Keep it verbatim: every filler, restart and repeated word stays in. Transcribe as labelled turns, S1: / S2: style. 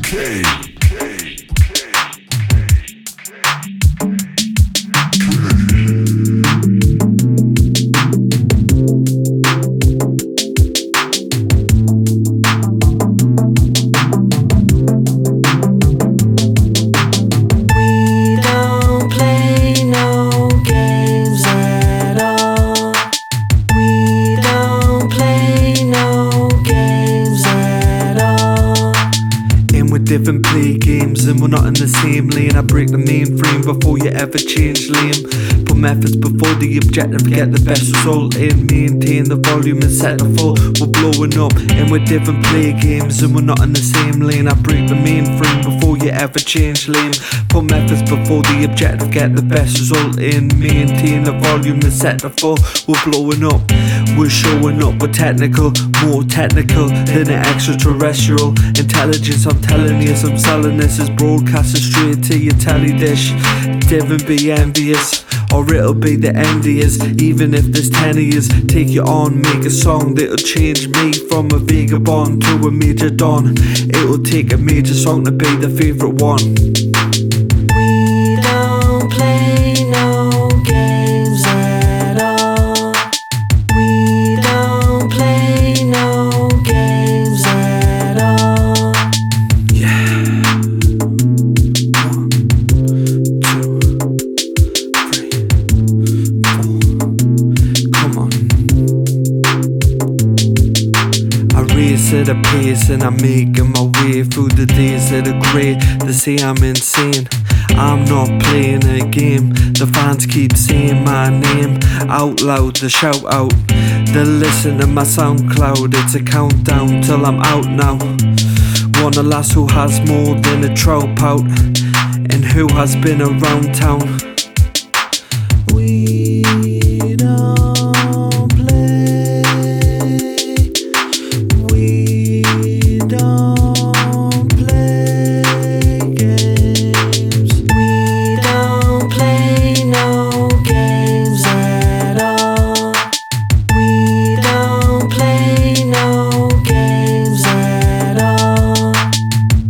S1: K.
S2: Different play games and we're not in the same lane. I break the mainframe before you ever change lane. Put methods before the objective, get the best result in. Maintain the volume and set the full. We're blowing up and we're different play games and we're not in the same lane. I break the mainframe before you ever change lane. Put methods before the objective, get the best result in. Maintain the volume and set the full. We're blowing up, we're showing up, we're technical, more technical than an extraterrestrial intelligence. I'm telling you, I'm selling this is broadcasting straight to your telly dish. Devon be envious, or it'll be the envious. Even if there's ten of yous, take you on, make a song that'll change me from a vagabond to a major don. It'll take a major song to be the favourite one.
S3: We don't play no games at all. We don't play no games at all.
S2: Yeah. One, two, three, four. Come on. I race at a pace and I'm making my way through the days that are grey. They say I'm insane, I'm not playing a game. The fans keep saying my name out loud, they shout out. They listen to my SoundCloud, it's a countdown till I'm out now. Wanna last who has more than a trout pout, and who has been around town.
S3: We